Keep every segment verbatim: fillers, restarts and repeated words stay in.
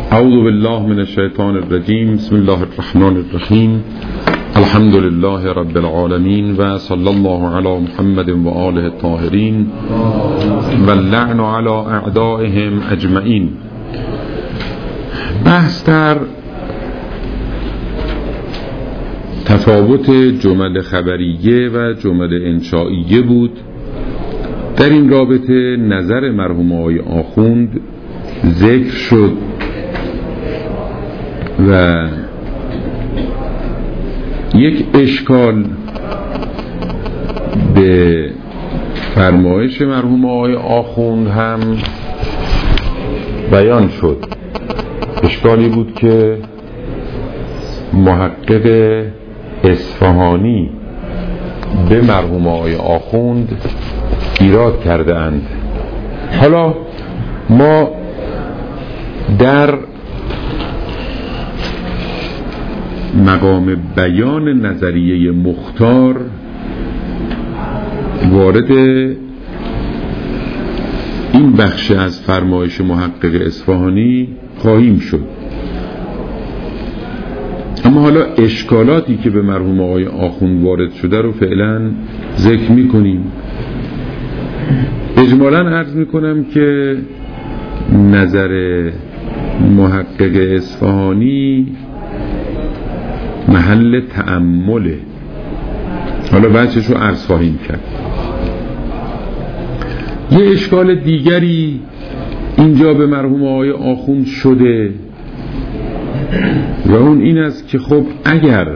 اعوذ بالله من الشیطان الرجیم. بسم الله الرحمن الرحیم. الحمد لله رب العالمین و صلی الله علی محمد و آله الطاهرین و اللعن علی اعدائهم اجمعین. بحث در تفاوت جمل خبریه و جمل انشائیه بود. در این رابطه نظر مرحوم آقای آخوند ذکر شد و یک اشکال به فرمایش مرحوم آقای آخوند هم بیان شد. اشکالی بود که محقق اصفهانی به مرحوم آقای آخوند ایراد کرده اند. حالا ما در مقام بیان نظریه مختار وارد این بخش از فرمایش محقق اصفهانی خواهیم شد، اما حالا اشکالاتی که به مرحوم آقای آخوند وارد شده رو فعلا ذکر می کنیم. اجمالاً عرض می کنم که نظر محقق اصفهانی محل تأمله. حالا بحثش رو عرض خواهیم کرد. یه اشکال دیگری اینجا به مرحوم آقای آخوند شده و اون این است که خب اگر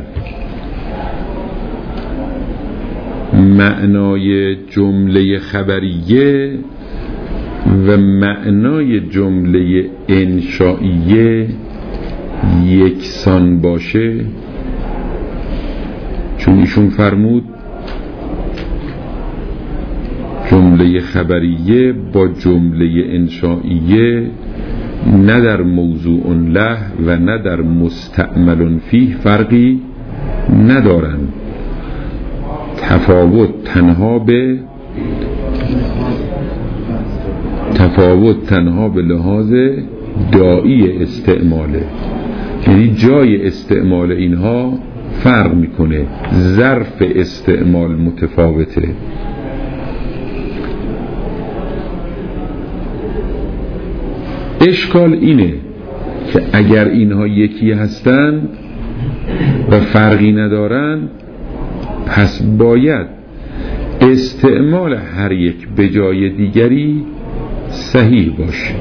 معنای جمله خبریه و معنای جمله انشائیه یکسان باشه، چون ایشون فرمود جمله خبریه با جمله انشائیه نه در موضوع له و نه در مستعمل فیه فرقی ندارند، تفاوت تنها به تفاوت تنها به لحاظ داعی استعماله، یعنی جای استعمال اینها فرق میکنه، ظرف استعمال متفاوته. اشکال اینه که اگر اینها یکی هستند و فرقی ندارند، پس باید استعمال هر یک به جای دیگری صحیح باشه.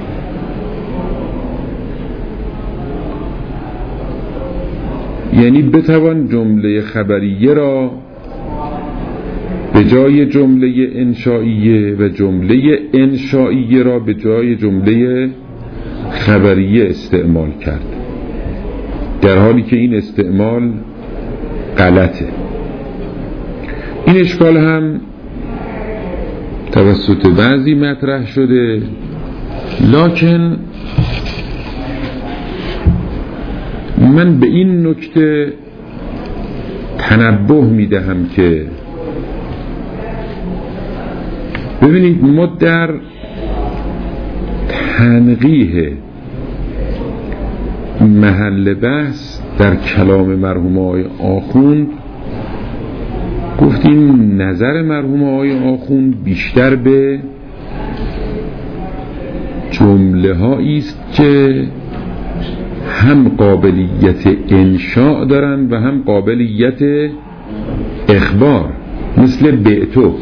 یعنی بتوان جمله خبریه را به جای جمله انشائیه و جمله انشائیه را به جای جمله خبریه استعمال کرد، در حالی که این استعمال غلطه. این اشکال هم توسط بعضی مطرح شده، لکن من به این نکته تنبه میدهم که ببینید ما در تنقیح محل بحث در کلام مرحوم آقای آخوند گفتیم نظر مرحوم آقای آخوند بیشتر به جمله هایی است که هم قابلیت انشاء دارن و هم قابلیت اخبار، مثل بعتو.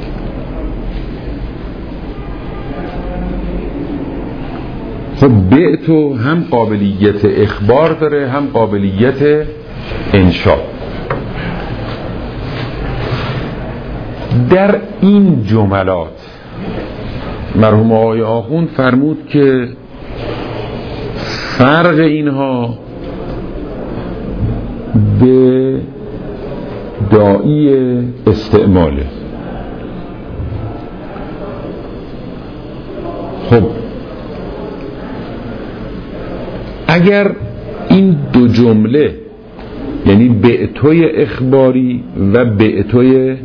خب بعتو هم قابلیت اخبار داره هم قابلیت انشاء. در این جملات مرحوم آقای آخوند فرمود که فرق اینها به داعی استعماله. خب اگر این دو جمله، یعنی بعتوی اخباری و بعتوی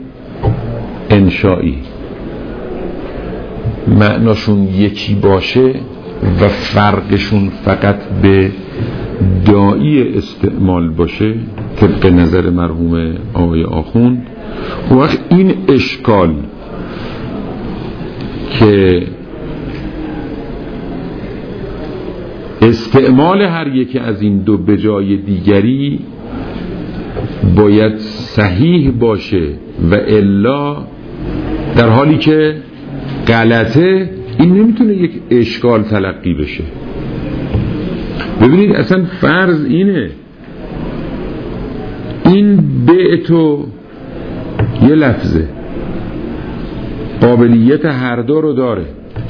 انشائی، معناشون یکی باشه، و فرقشون فقط به داعی استعمال باشه طبق نظر مرحوم آقای آخوند، اون وقت این اشکال که استعمال هر یکی از این دو به جای دیگری باید صحیح باشه و الا در حالی که غلطه، این نمیتونه یک اشکال تلقی بشه. ببینید اصلا فرض اینه این بعتو یه لفظه قابلیت هر دو رو داره،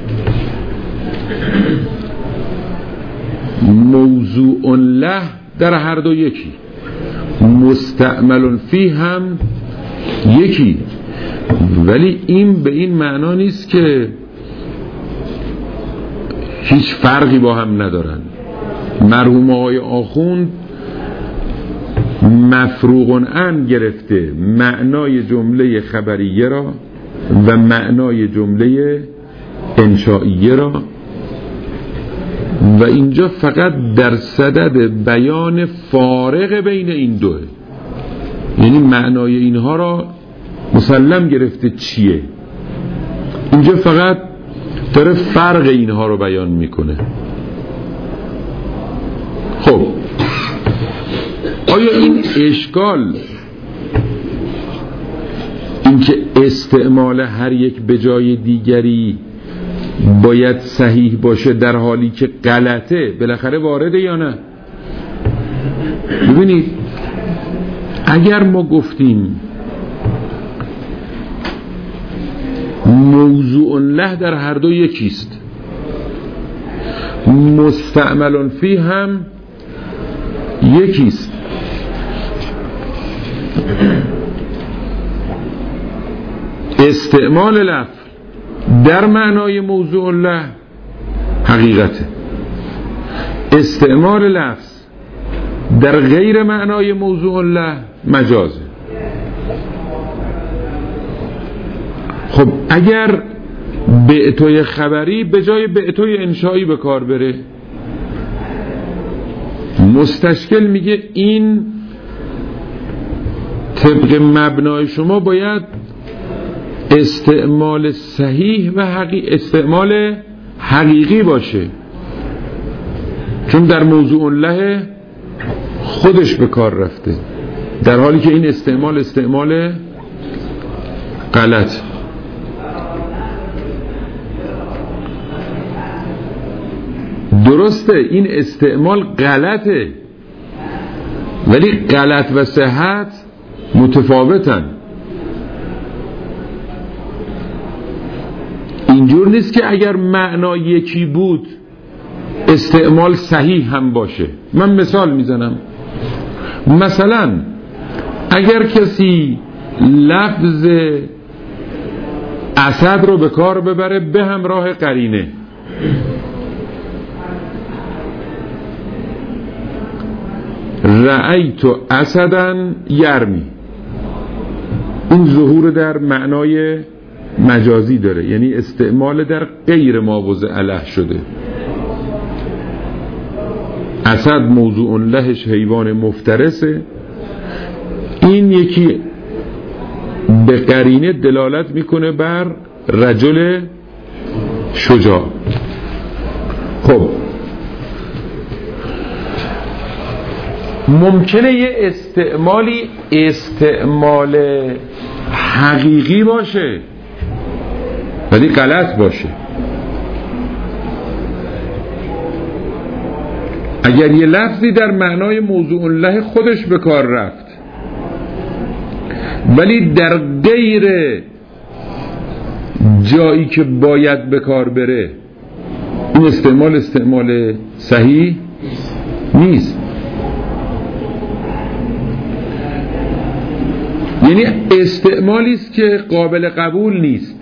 موضوع له در هر دو یکی، مستعمل فی هم یکی، ولی این به این معنا نیست که هیچ فرقی با هم ندارن. مرحوم آقای آخوند مفروغ عن گرفته معنای جمله خبریه را و معنای جمله انشائیه را و اینجا فقط در صدد بیان فارق بین این دوه، یعنی معنای اینها را مسلم گرفته چیه، اینجا فقط داره فرق اینها رو بیان میکنه. خب آیا این اشکال اینکه استعمال هر یک به جای دیگری باید صحیح باشه در حالی که غلطه بالاخره وارده یا نه؟ ببینید اگر ما گفتیم موضوع له در هر دو یکیست، مستعمل فی هم یکیست، استعمال لفظ در معنای موضوع له حقیقته، استعمال لفظ در غیر معنای موضوع له مجازه. خب اگر بعتوی خبری به جای بعتوی انشایی به کار بره، مستشکل میگه این طبق مبنای شما باید استعمال صحیح و حقیقی استعمال حقیقی باشه، چون در موضوع له خودش به کار رفته، در حالی که این استعمال استعمال غلط. درسته این استعمال غلطه، ولی غلط و صحت متفاوتن. اینجور نیست که اگر معنا یکی بود استعمال صحیح هم باشه. من مثال میزنم، مثلا اگر کسی لفظ اسد رو به کار ببره به همراه قرینه، رأیت اسدن یرمی، این ظهور در معنای مجازی داره، یعنی استعمال در غیر ما وضع له شده. اسد موضوع لهش حیوان مفترسه، این یکی به قرینه دلالت میکنه بر رجل شجاع. خب ممکنه یه استعمالی استعمال حقیقی باشه ولی غلط باشه. اگر یه لفظی در معنای موضوع له خودش به کار رفت ولی در غیر جایی که باید به کار بره، این استعمال استعمال صحیح نیست. یعنی استعمالی است که قابل قبول نیست.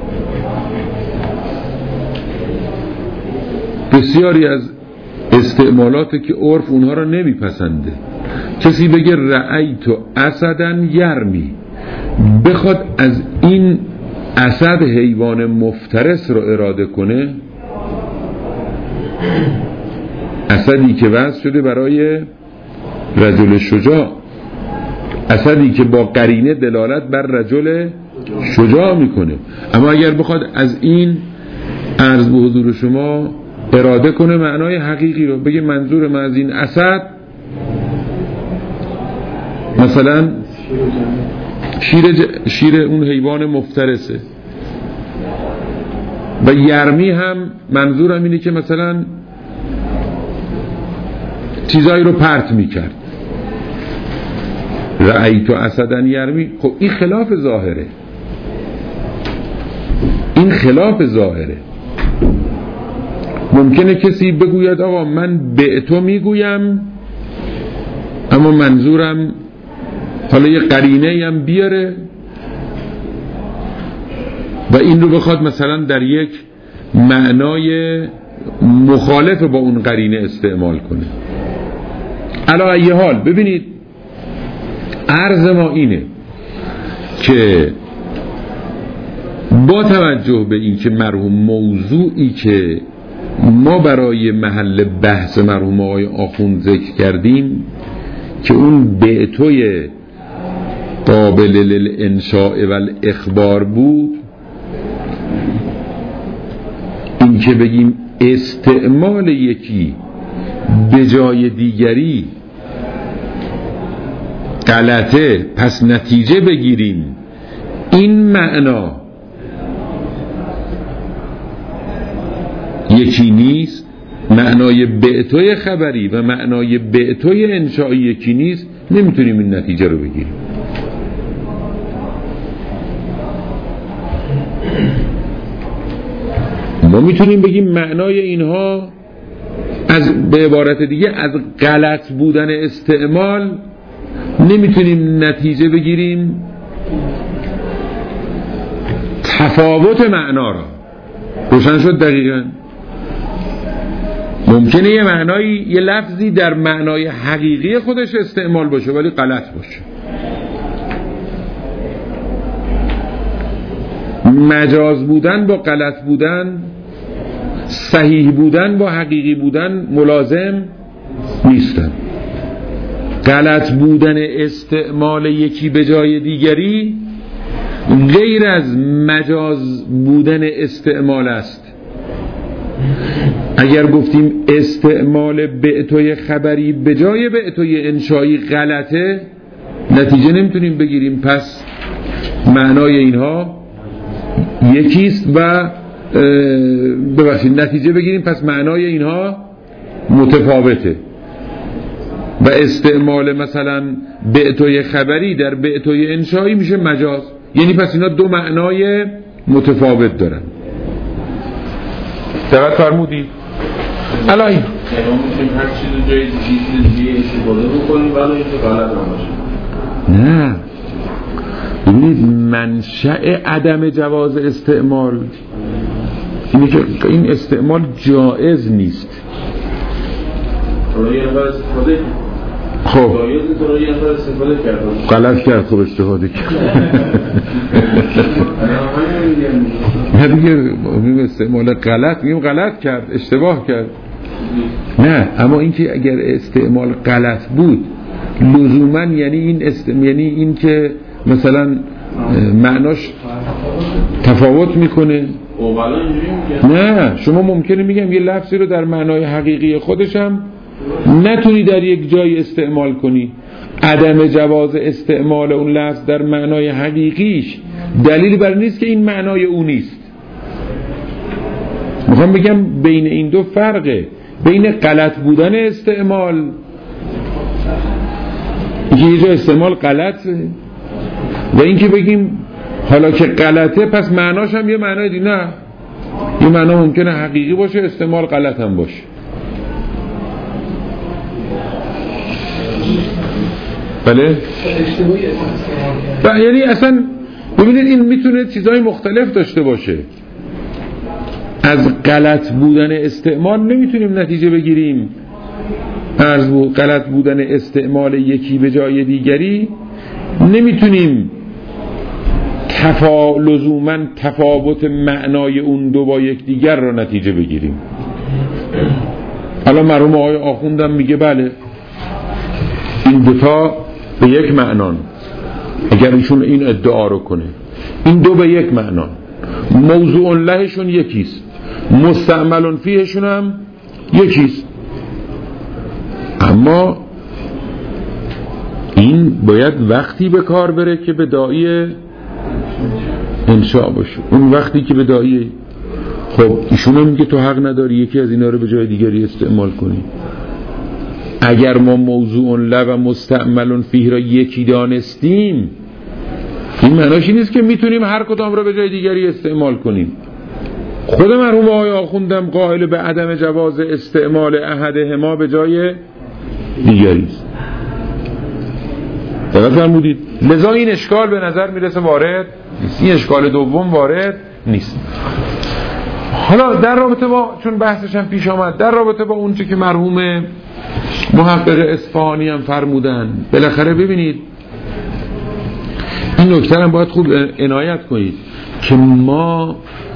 بسیاری از استعمالاتی که عرف اونها را نمیپسنده، کسی بگه رأیت اسدن یرمی، بخواد از این اسد حیوان مفترس رو اراده کنه، اسدی که وضع شده برای رجل شجاع، اسدی که با قرینه دلالت بر رجل شجاع میکنه. اما اگر بخواد از این عرض به حضور شما اراده کنه معنای حقیقی رو، بگه منظور من از این اسد مثلا شیر, ج... شیر اون حیوان مفترسه، و یرمی هم منظورم اینه که مثلا چیزایی رو پرت میکرد، رأیت اسدن یرمی. خب این خلاف ظاهره، این خلاف ظاهره. ممکنه کسی بگوید آقا من به تو میگویم اما منظورم حالا یه قرینه هم بیاره و این رو بخواد مثلا در یک معنای مخالف با اون قرینه استعمال کنه. علا ای حال ببینید عرض ما اینه که با توجه به این که مرحوم موضوعی که ما برای محل بحث مرحوم آقای آخوند ذکر کردیم که اون بعتوی قابل للانشاء و الاخبار بود، این که بگیم استعمال یکی به جای دیگری غلطه پس نتیجه بگیریم، این معنا یکی نیست. معنای بعتوی خبری و معنای بعتوی انشایی یکی نیست، نمیتونیم این نتیجه رو بگیریم. ما میتونیم بگیم معنای اینها از به عبارت دیگه از غلط بودن استعمال نمیتونیم نتیجه بگیریم تفاوت معنا را. روشن شد دقیقاً؟ ممکنه یه معنایی یه لفظی در معنای حقیقی خودش استعمال باشه ولی غلط باشه. مجاز بودن با غلط بودن، صحیح بودن با حقیقی بودن ملازم نیستن. غلط بودن استعمال یکی به جای دیگری غیر از مجاز بودن استعمال است. اگر گفتیم استعمال بعتوی خبری به جای بعتوی انشایی غلطه، نتیجه نمیتونیم بگیریم پس معنای اینها یکیست و ببخشید نتیجه بگیریم پس معنای اینها متفاوته. و استعمال مثلا بعتوی خبری در بعتوی انشایی میشه مجاز، یعنی پس اینا دو معنای متفاوت دارن. دقت فرمودید؟ الان یعنی ما میتونیم هر چیز جای دیگه استفاده بکنیم ولی اینکه غلط نباشه. نه، ببینید منشأ عدم جواز استعمال اینه که این استعمال جائز نیست. حالا یه نفر استفاده خب جایز نیست، حالا یه نفر استفاده کرد غلط کرد، خب استفاده کرد. نه دیگه میگیم استعمال غلط، میگیم غلط کرد، اشتباه کرد. نه، اما اینکه اگر استعمال غلط بود لزوما یعنی این است... یعنی این که مثلا معناش تفاوت میکنه. نه، شما ممکنه میگم یه لفظی رو در معنای حقیقی خودشم نتونی در یک جای استعمال کنی. عدم جواز استعمال اون لفظ در معنای حقیقیش دلیل بر نیست که این معنای اون نیست. میخوام بگم بین این دو فرقه، بین غلط بودن استعمال، اینکه یه جا استعمال غلطه، و اینکه بگیم حالا که غلطه پس معناش هم یه معنای دیگه. نه، یه معنا ممکنه حقیقی باشه، استعمال غلط هم باشه. بله؟ یعنی اصلا ببینید این میتونه چیزهای مختلف داشته باشه. از غلط بودن استعمال نمیتونیم نتیجه بگیریم از غلط بودن استعمال یکی به جای دیگری نمیتونیم تفا... لزوماً تفاوت معنای اون دو با یک دیگر را نتیجه بگیریم. الان مرحوم آقای آخوندم میگه بله این دوتا به یک معنان، اگر ایشون این ادعا رو کنه این دو به یک معنان، موضوع لهشون یکیست، مستعمل فیهشون هم یکیست، اما این باید وقتی به کار بره که به داعی انشاء باشه. اون وقتی که به داعی، خب ایشون هم میگه تو حق نداری یکی از اینا رو به جای دیگری استعمال کنی. اگر ما موضوع له و مستعمل فیه را یکی دانستیم، این معناش نیست که میتونیم هر کدام را به جای دیگری استعمال کنیم. خود مرحوم آقای آخوندم قائل به عدم جواز استعمال احدهما به جای دیگری است. دقت فرمودید؟ لذا این اشکال به نظر میرسه وارد نیست، این اشکال دوم وارد نیست. حالا در رابطه با، چون بحثش هم پیش آمد، در رابطه با اونچه که مرحوم محقق اصفهانی هم فرمودن، بالاخره ببینید این نکته هم باید خوب عنایت کنید که ما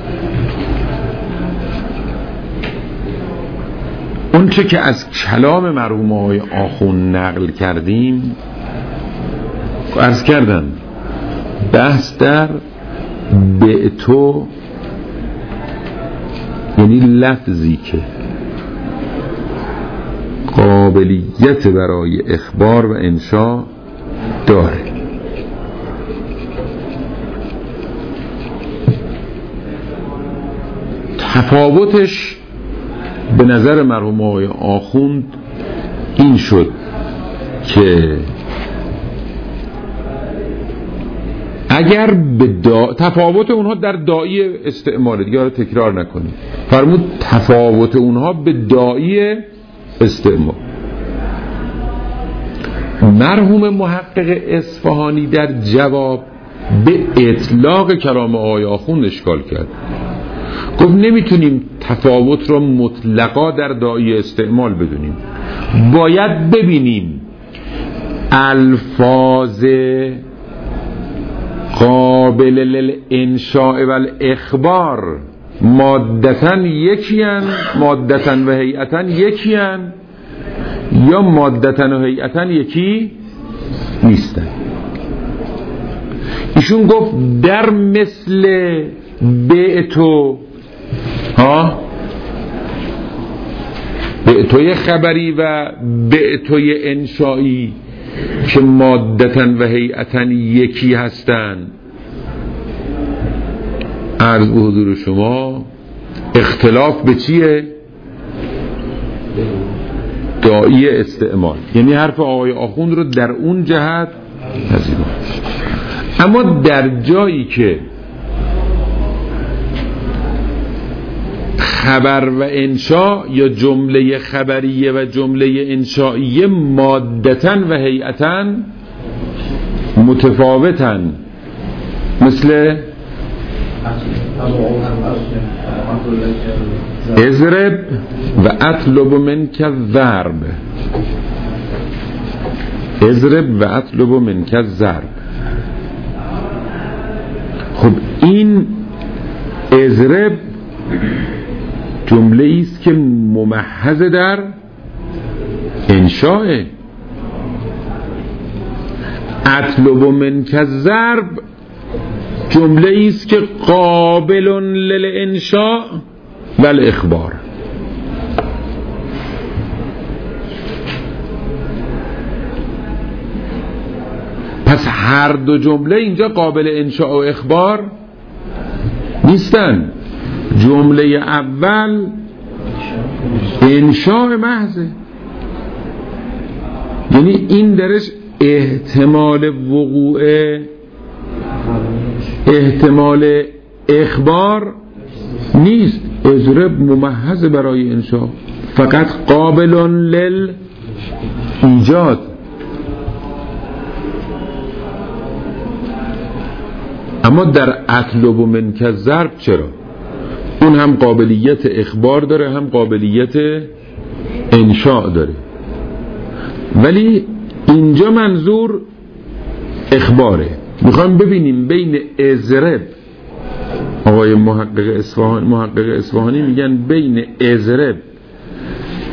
اونچه که از کلام مرحوم آقای آخوند نقل کردیم، عرض کردم بحث در بعتو یعنی لفظی که قابلیت برای اخبار و انشاء داره. تفاوتش به نظر مرحوم آقای آخوند این شد که اگر به دا... تفاوت اونها در داعی استعمال، دیگه رو تکرار نکنید، فرمود تفاوت اونها به داعی استعمال. مرحوم محقق اصفهانی در جواب به اطلاق کلام آقای آخوند اشکال کرد، گفت نمیتونیم تفاوت رو مطلقا در داعی استعمال بدونیم، باید ببینیم الفاظ قابل للانشاء و الاخبار مادتن یکیان، مادتن و هیئتن یکیان، یا مادتن و هیئتن یکی نیستن. ایشون گفت در مثل بعتو ها بعتوی خبری و بعتوی انشایی که مادتن و هیئتن یکی هستن، عرض به حضور شما اختلاف به چیه؟ داعی استعمال، یعنی حرف آقای آخوند رو در اون جهت پذیرفت. اما در جایی که خبر و انشاء یا جمله خبریه و جمله انشائیه مادتن و هیئتن متفاوتن، مثل اضرب و اطلب منک الضرب، اضرب و اطلب منک الضرب. خب این اضرب جمله است که ممحض در انشاء، اطلب منک الضرب جمله است که قابل للانشاء و الاخبار. پس هر دو جمله اینجا قابل انشاء و اخبار نیستن. جمله اول انشاء محضه، یعنی این درش احتمال وقوع، احتمال اخبار نیست. اضرب ممحض برای انشاء، فقط قابل لل ایجاد. اما در اطلب منک الضرب چرا؟ اون هم قابلیت اخبار داره هم قابلیت انشاء داره، ولی اینجا منظور اخباره. میخوام ببینیم بین اضرب، آقای محقق اصفهانی محقق اصفهانی میگن بین اضرب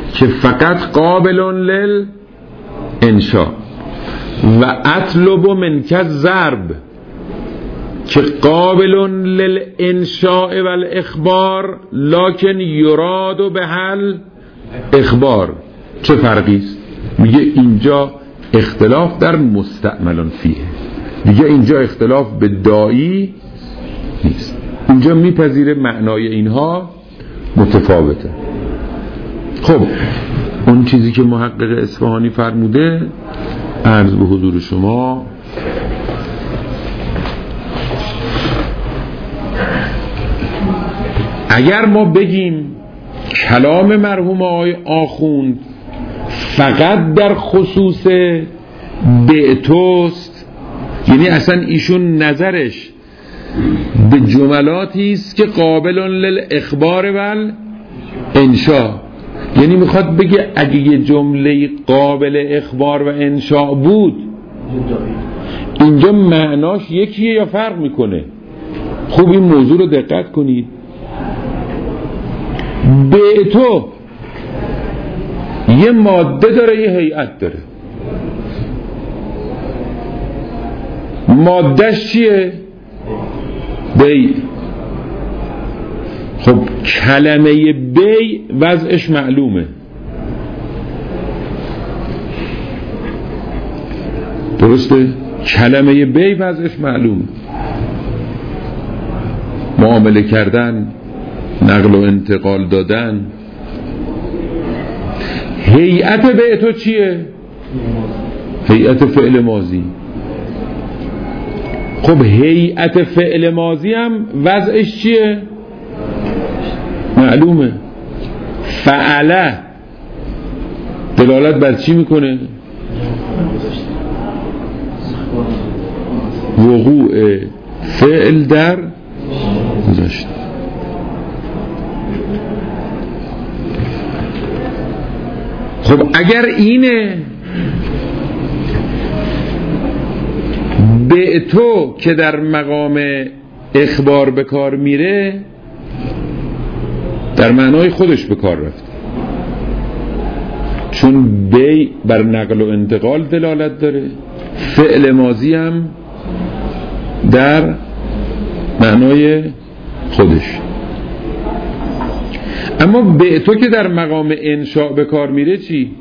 که فقط قابل لل انشاء و اطلب منک ضرب که قابل لل انشاء و الاخبار لکن یراد به حل اخبار. چه فرقی است؟ میگه اینجا اختلاف در مستعمل فیه، میگه اینجا اختلاف به داعی نیست، اینجا میپذیره معنای اینها متفاوته. خب اون چیزی که محقق اصفهانی فرموده عرض به حضور شما اگر ما بگیم کلام مرحوم آقای آخوند فقط در خصوص بعتوست، یعنی اصلا ایشون نظرش به جملاتی است که قابل للاخبار و انشاء، یعنی میخواد بگه اگه یه جمله قابل اخبار و انشاء بود اینجا معناش یکیه یا فرق میکنه؟ خوب این موضوع رو دقت کنید. بعتو یه ماده داره یه هیئت داره، مادهش چیه؟ بی. خب کلمه بی وضعش معلومه، درسته؟ کلمه بی وضعش معلومه، معامله کردن، نقل و انتقال دادن. هیئت بعتو چیه؟ هیئت فعل ماضی. خب هیئت فعل ماضی هم وضعش چیه؟ معلومه. فعله دلالت بر چی میکنه؟ وقوع فعل در گذشته. خب اگر اینه بعتو که در مقام اخبار به کار میره در معنای خودش به کار رفته، چون بی بر نقل و انتقال دلالت داره، فعل ماضی هم در معنای خودش. اما بعتو که در مقام انشاء به کار میره چی؟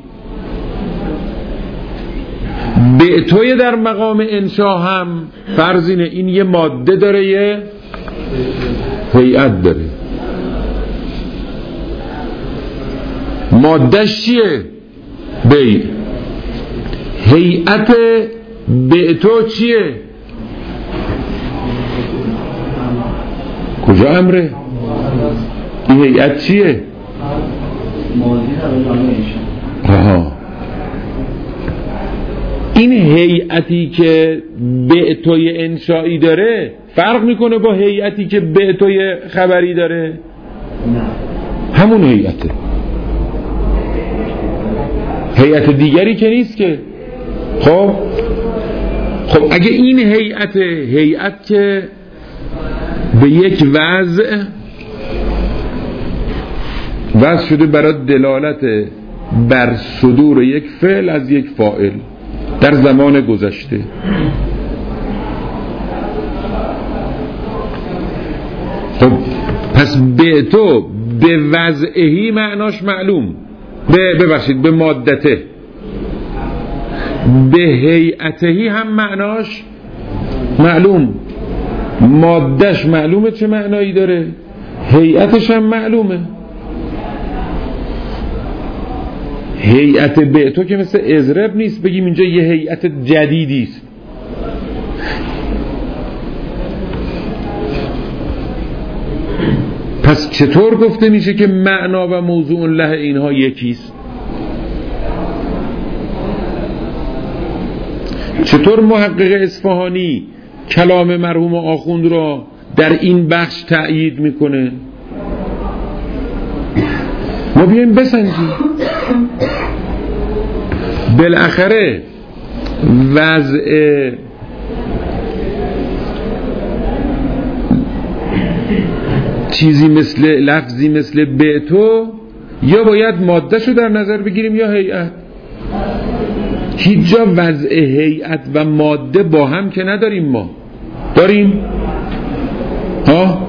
بعتوی در مقام انشاء هم فرض اینه این یه ماده داره یه هیئت داره. مادهش چیه؟ بی. هیئت بعتو چیه؟ کجا امره؟ این هیئت چیه؟ آها. این هیئتی که بعتوی انشایی داره فرق میکنه با هیئتی که بعتوی خبری داره؟ همون هیئته، هیئت دیگری که نیست که. خب خب اگه این هیئت هیئت که به یک وضع وضع شده برای دلالت بر صدور یک فعل از یک فاعل در زمان گذشته، خب پس بعتو به وضعهی معناش معلوم، به ببخشید به مادته، به هیئتهی هم معناش معلوم. مادهش معلومه چه معنایی داره، هیئتش هم معلومه. هیئت بعتو که مثل اضرب نیست بگیم اینجا یه هیئت جدیدی است. پس چطور گفته میشه که معنا و موضوع له اینها یکیست؟ چطور محقق اصفهانی کلام مرحوم آخوند را در این بخش تأیید میکنه؟ ما بیایم بسنجیم. بالاخره وضع چیزی مثل لفظی مثل بعتو یا باید ماده شو در نظر بگیریم یا هیئت. هیچ جا وضع هیئت و ماده با هم که نداریم. ما داریم ها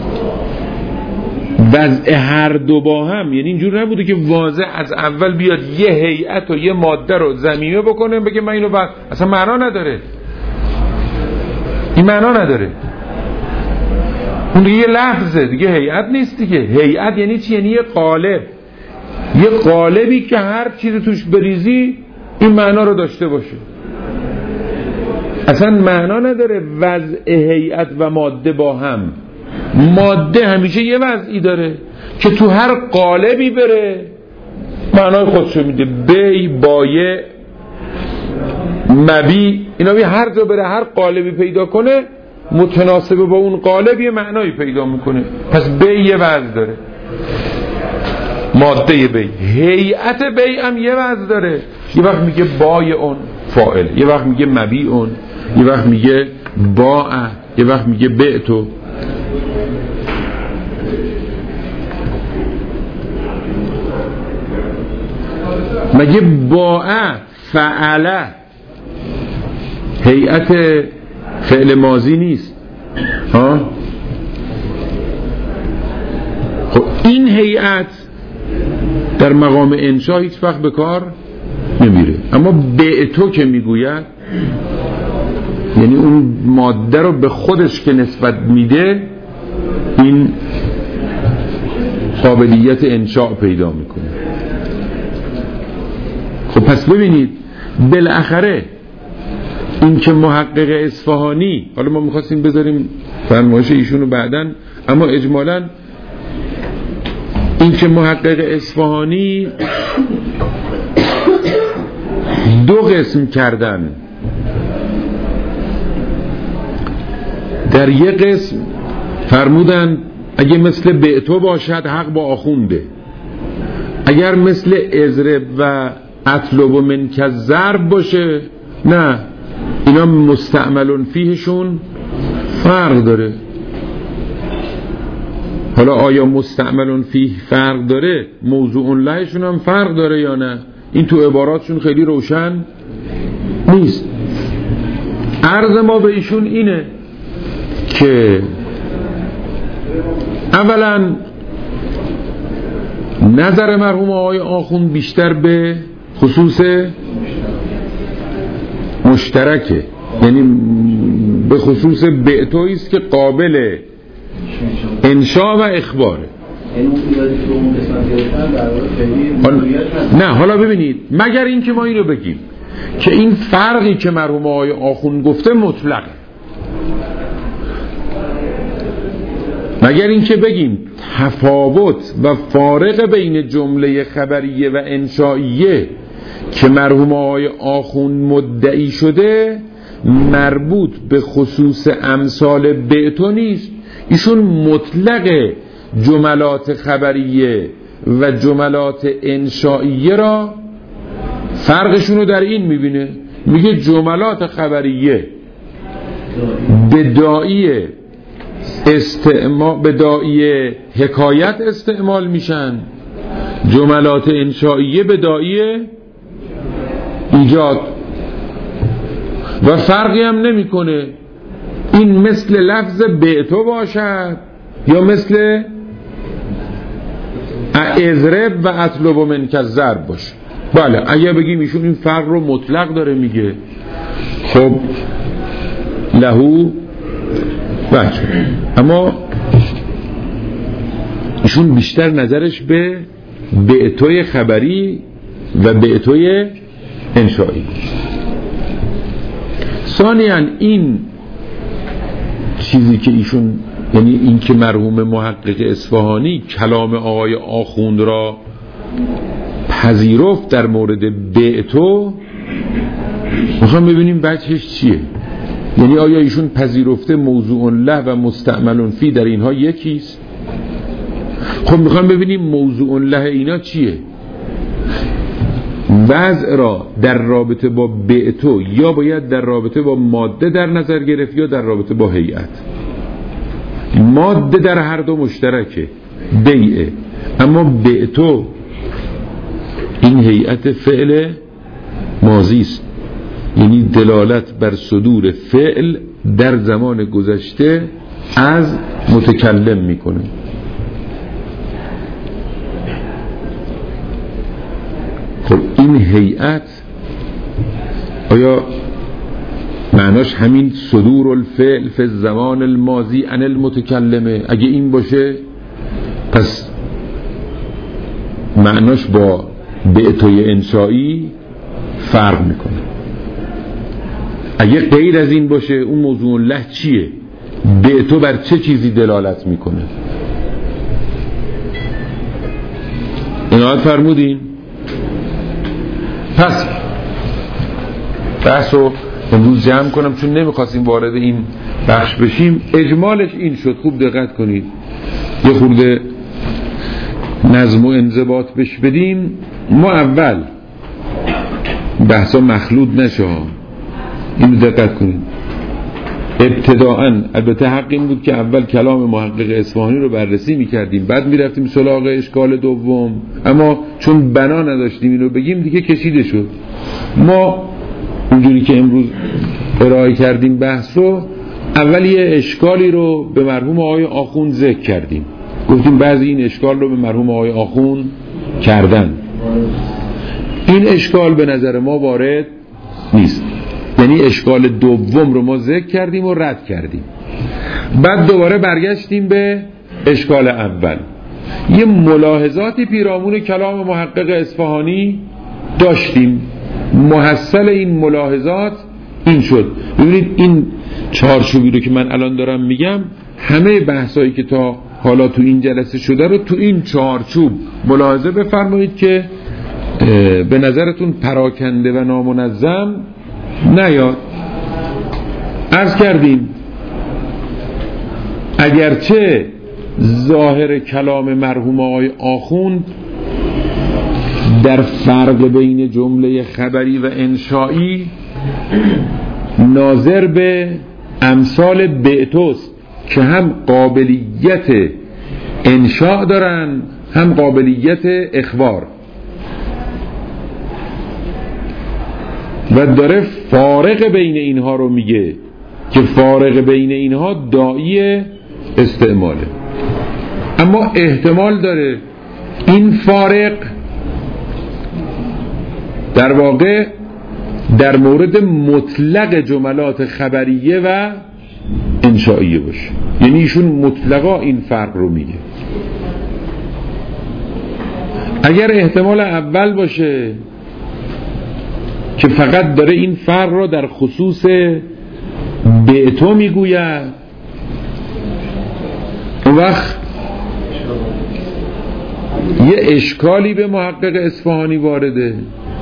وضع هر دو با هم، یعنی اینجور نبوده که واضح از اول بیاد یه هیئت و یه ماده رو ضمیمه بکنه بگه من اینو بعد، اصلا معنا نداره، این معنا نداره. اون دیگه یه لفظه دیگه، هیئت نیست دیگه. هیئت یعنی چی؟ یعنی یه قالب، یه قالبی که هر چیز توش بریزی این معنا رو داشته باشه. اصلا معنا نداره وضع هیئت و ماده با هم. ماده همیشه یه وضعی داره که تو هر قالبی بره معنای خودشو میده. بی، بایع، مبی، اینا بی هر جا بره هر قالبی پیدا کنه متناسب با اون قالب یه معنایی پیدا میکنه. پس بی یه وضع داره، ماده بی. هیئت بی هم یه وضع داره، یه وقت میگه بایع اون فاعل، یه وقت میگه مبی اون، یه وقت میگه باع، یه وقت میگه بعتو. مگه باع فعله هیئت فعل ماضی نیست ها؟ خب این هیئت در مقام انشا هیچ وقت به کار نمیره. اما بعتو که میگوید یعنی اون ماده رو به خودش که نسبت میده این قابلیت انشاء پیدا میکنه. خب پس ببینید بالاخره این که محقق اصفهانی، حالا ما میخواستیم بذاریم فرمایش ایشونو بعدن، اما اجمالاً این که محقق اصفهانی دو قسم کردن. در یک قسم فرمودن اگه مثل بعتو باشد حق با آخونده، اگر مثل اضرب و اطلب و منک الضرب باشه نه، اینا مستعمل فیهشون فرق داره. حالا آیا مستعمل فیه فرق داره، موضوع لهشون هم فرق داره یا نه، این تو عباراتشون خیلی روشن نیست. عرض ما به ایشون اینه که اولا نظر مرحوم آقای آخوند بیشتر به خصوص مشترکه، یعنی به خصوص بعتویی است که قابل انشاء و اخباره. نه حالا ببینید، مگر این که ما اینو بگیم که این فرقی که مرحوم آقای آخوند گفته مطلقه، مگر این که بگیم تفاوت و فارق بین جمله خبریه و انشائیه که مرحوم آقای آخوند مدعی شده مربوط به خصوص امثال بعتو نیست. ایشون مطلق جملات خبریه و جملات انشائیه را فرقشون رو در این میبینه، میگه جملات خبریه بداعی استعمال بداعی حکایت استعمال میشن، جملات انشائیه بداعی ایجاد، و فرقی هم نمیکنه این مثل لفظ بعتو باشد یا مثل اضرب و اطلب منک الضرب باشه. بله اگه بگیم ایشون این فرق رو مطلق داره میگه، خب لهو بچه. اما ایشون بیشتر نظرش به بعتوی خبری و بعتوی انشایی. ثانیاً این چیزی که ایشون، یعنی این که مرحوم محقق اصفهانی کلام آقای آخوند را پذیرفت در مورد بعتو، میخوام ببینیم بچهش چیه. یعنی آیا ایشون پذیرفته موضوع له و مستعمل فی در اینها یکیست؟ خب میخوام ببینیم موضوع له اینا چیه. وضع را در رابطه با بعتو یا باید در رابطه با ماده در نظر گرفت یا در رابطه با هیئت. ماده در هر دو مشترکه، بیعه، اما بعتو این هیئت فعل ماضی است، یعنی دلالت بر صدور فعل در زمان گذشته از متکلم میکنه. خب این هیئت آیا معناش همین صدور الفعل فی الزمان الماضی عن المتکلمه؟ اگه این باشه پس معناش با بعتوی انشایی فرق میکنه. اگه غیر از این باشه اون موضوع له چیه؟ بعتو بر چه چیزی دلالت میکنه؟ عنایت فرمودین؟ پس بحثو امروز جمع کنم چون نمیخواستیم وارد این بخش بشیم. اجمالش این شد، خوب دقت کنید، یه خورده نظم و انضباط بش بدیم. ما اول بحثا مخلوط نشه، اینو دقت کنید. ابتداءً البته حق این بود که اول کلام محقق اصفهانی رو بررسی میکردیم، بعد میرفتیم سراغ اشکال دوم، اما چون بنا نداشتیم اینو بگیم دیگه کشیده شد. ما اونجوری که امروز ارائه کردیم بحثو، اول یه اشکالی رو به مرحوم آقای آخوند ذکر کردیم، گفتیم بعضی این اشکال رو به مرحوم آقای آخوند کردن. این اشکال به نظر ما وارد نیست، یعنی اشکال دوم رو ما ذکر کردیم و رد کردیم. بعد دوباره برگشتیم به اشکال اول. یه ملاحظاتی پیرامون کلام محقق اصفهانی داشتیم، محصل این ملاحظات این شد. ببینید این چارچوبی رو که من الان دارم میگم، همه بحثایی که تا حالا تو این جلسه شده رو تو این چارچوب ملاحظه بفرمایید که به نظرتون پراکنده و نامنظم نیاد. عرض کردیم اگرچه ظاهر کلام مرحوم آقای آخوند در فرق بین جمله خبری و انشایی ناظر به امثال بعتوست که هم قابلیت انشاء دارن هم قابلیت اخبار، و داره فارق بین اینها رو میگه که فارق بین اینها داعی استعماله. اما احتمال داره این فارق در واقع در مورد مطلق جملات خبریه و انشائیه باشه، یعنی ایشون مطلقا این فرق رو میگه. اگر احتمال اول باشه که فقط داره این فرق رو در خصوص بعتو میگوید، اون وقت یه اشکالی به محقق اصفهانی وارده،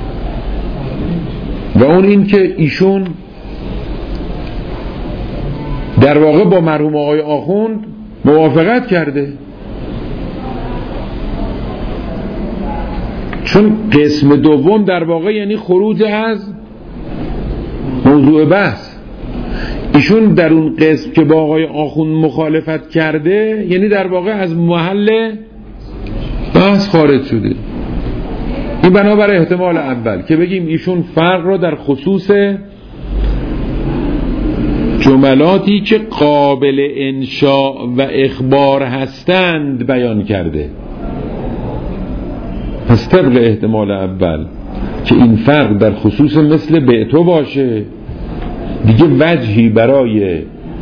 و اون این که ایشون در واقع با مرحوم آقای آخوند موافقت کرده، چون قسم دوم در واقع یعنی خروج از موضوع بحث. ایشون در اون قسم که با آقای آخوند مخالفت کرده یعنی در واقع از محل بحث خارج شده. این بنابر احتمال اول که بگیم ایشون فرق را در خصوص جملاتی که قابل انشاء و اخبار هستند بیان کرده. پس طبق احتمال اول که این فرق در خصوص مثل بعتو باشه، دیگه وجهی برای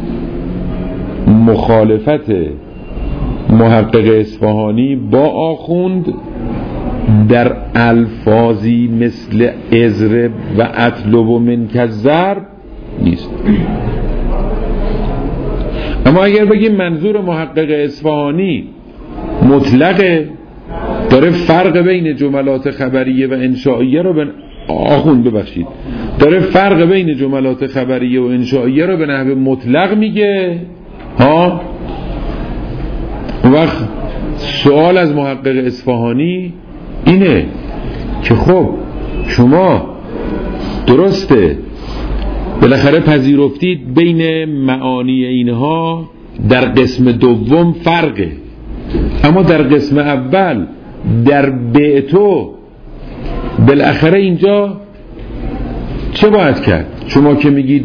مخالفت محقق اصفهانی با آخوند در الفاظی مثل اضرب و اطلب و منک ضرب نیست. اما اگر بگیم منظور محقق اصفهانی مطلقه، داره فرق بین جملات خبریه و انشائیه رو به آخوند ببخشید داره فرق بین جملات خبریه و انشائیه رو به نحو مطلق میگه، ها، وقت سوال از محقق اصفهانی اینه که خب شما درسته بالاخره پذیرفتید بین معانی اینها در قسم دوم فرقه، اما در قسم اول در بعتو بالاخره اینجا چه باید کرد؟ شما که میگید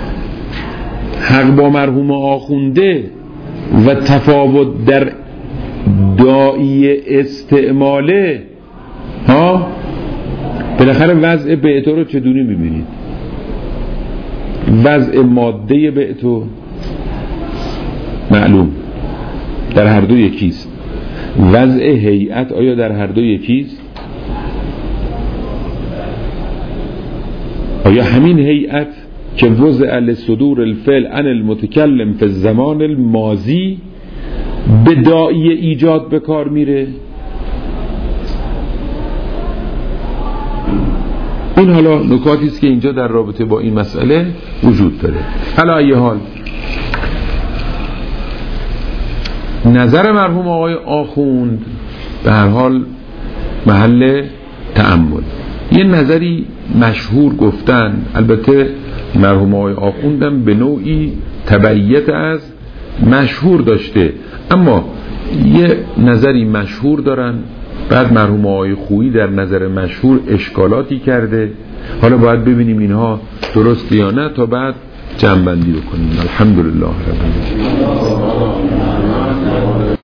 حق با مرحوم آخونده و تفاوت در داعی استعماله، ها بالاخره وضع بیعتو رو چطوری میبینید؟ وضع ماده بیعتو معلوم در هر دو یکیست، وضع هیئت آیا در هر دو یکیست؟ آیا همین هیئت که وضع لصدور الفعل عن المتکلم فی الزمان الماضی به داعی ایجاد به کار میره؟ این حالا نکاتی است که اینجا در رابطه با این مسئله وجود داره. حالا ای حال نظر مرحوم آقای آخوند به هر حال محل تأمل. یه نظری مشهور گفتن، البته مرحوم آقای آخوندم به نوعی تبعیت از مشهور داشته، اما یه نظری مشهور دارن، بعد مرحوم آقای خویی در نظر مشهور اشکالاتی کرده. حالا باید ببینیم اینها درست یا نه تا بعد جمع بندی بکنیم. الحمدلله رب العالمین.